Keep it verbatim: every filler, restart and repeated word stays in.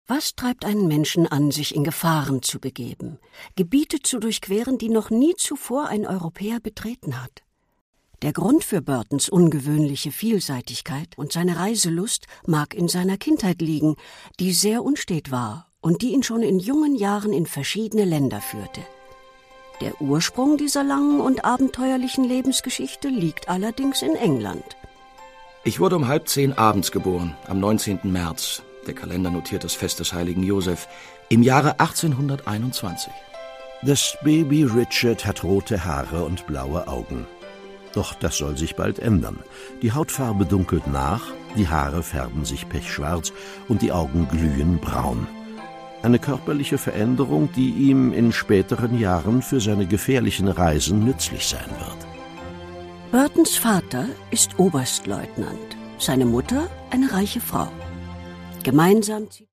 Was treibt einen Menschen an, sich in Gefahren zu begeben, Gebiete zu durchqueren, die noch nie zuvor ein Europäer betreten hat? Der Grund für Burtons ungewöhnliche Vielseitigkeit und seine Reiselust mag in seiner Kindheit liegen, die sehr unstet war und die ihn schon in jungen Jahren in verschiedene Länder führte. Der Ursprung dieser langen und abenteuerlichen Lebensgeschichte liegt allerdings in England. Ich wurde um halb zehn abends geboren, am neunzehnten März. Der Kalender notiert das Fest des heiligen Josef, im Jahre achtzehnhunderteinundzwanzig. Das Baby Richard hat rote Haare und blaue Augen. Doch das soll sich bald ändern. Die Hautfarbe dunkelt nach, die Haare färben sich pechschwarz und die Augen glühen braun. Eine körperliche Veränderung, die ihm in späteren Jahren für seine gefährlichen Reisen nützlich sein wird. Burtons Vater ist Oberstleutnant, seine Mutter eine reiche Frau. Gemeinsam